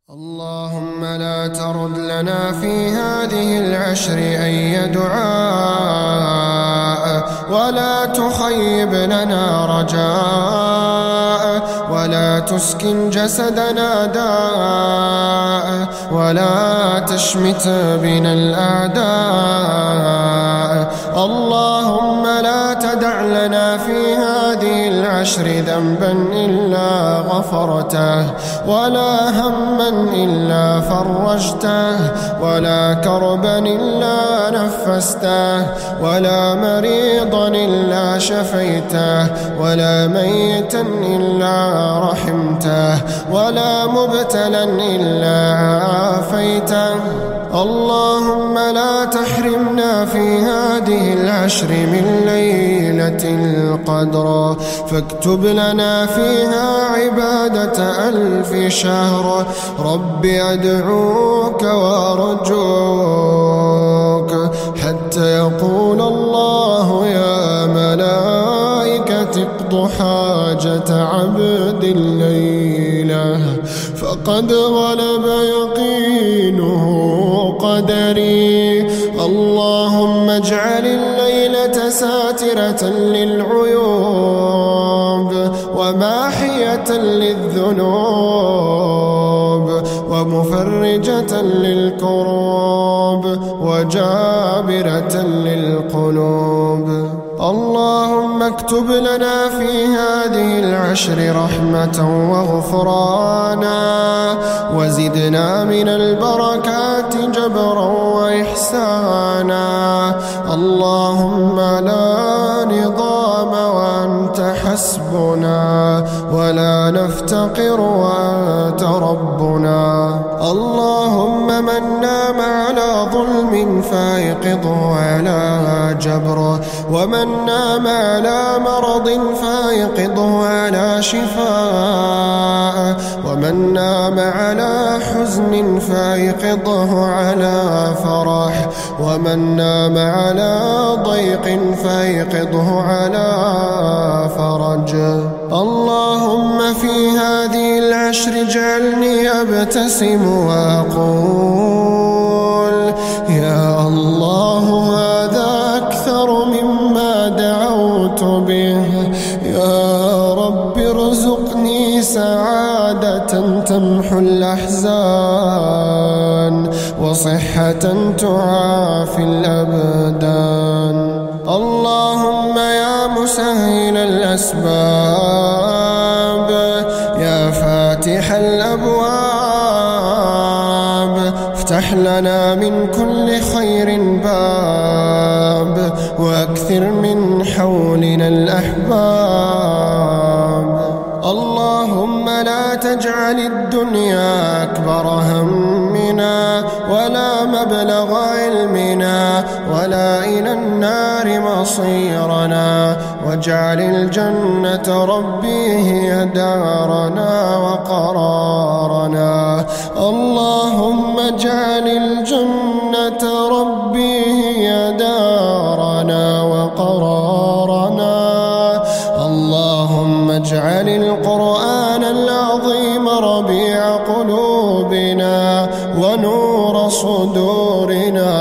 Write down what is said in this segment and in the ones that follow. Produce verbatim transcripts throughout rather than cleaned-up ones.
اللهم لا ترد لنا في هذه العشر أي دعاء، ولا تخيب لنا رجاء، ولا تسكن جسدنا داء، ولا تشمت بنا الأعداء. اللهم لا تدع لنا في هذه العشر ذنبا إلا غفرته، ولا هما إلا فرجته، ولا كربا إلا نفسته، ولا مريضا إلا شفيته، ولا ميتا إلا رحمته، ولا مبتلا إلا عافيته. اللهم لا تحرمنا في هذه العشر من ليلة القدر، فاكتب لنا فيها عبادة ألف شهر. رب أدعوك وأرجوك حتى يقول الله يا ملائكة اقضوا حاجة عبد الليلة، فقد غلب يقينه قدري. اللهم اجعل الليلة ساترة للعيوب، وماحية للذنوب، ومفرجة للكروب، وجابرة للقلوب. اللهم اكتب لنا في هذه العشر رحمة وغفرانا، وزدنا من البركات جبرا وإحسانا. اللهم لا نظام وأنت حسبنا، ولا نفتقر وأنت ربنا. اللهم من نام على ظلم فايقظه على جبره، ومن نام على مرض فايقظه على شفاء، ومن نام على حزن فايقظه على فرح، ومن نام على ضيق فايقظه على فرج. اللهم في هذه العشر اجعلني أبتسم وأقول يا الله هذا أكثر مما دعوت به. يا رب ارزقني سعادة تمحو الأحزان، وصحة تعافي الأبدان. اللهم يا مسهل الأسباب، يا فاتح الأبواب، افتح لنا من كل خير باب، واكثر من حولنا الأحباب. اللهم لا تجعل الدنيا أكبر همنا، ولا مبلغ علمنا، ولا إلى النار مصيرنا، واجعل الجنة ربي هي دارنا وقرارنا. اللهم اجعل الجنة ربي هي دارنا وقرارنا. اللهم اجعل القرآن العظيم ربيع قلوبنا، ونور صدورنا،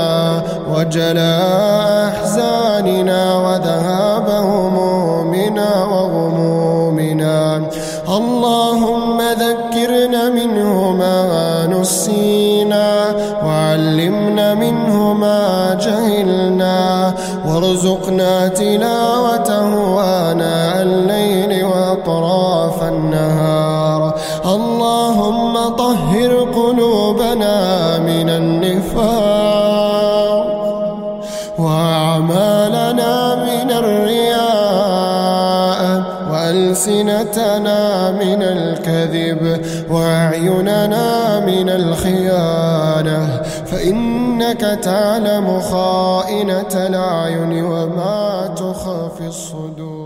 وجلاء أحزاننا، وذهاب همومنا وغمومنا. اللهم ذكرنا منه ما نسينا، وعلمنا منه ما جهلنا، وارزقنا تلاوته آناء الليل وأطراف النهار. اللهم طهر قلوبنا من النفاق، وأعمالنا من الرياء، وألسنتنا من الكذب، وأعيننا من الخيانة، فإنك تعلم خائنة الأعين وما تخفي الصدور.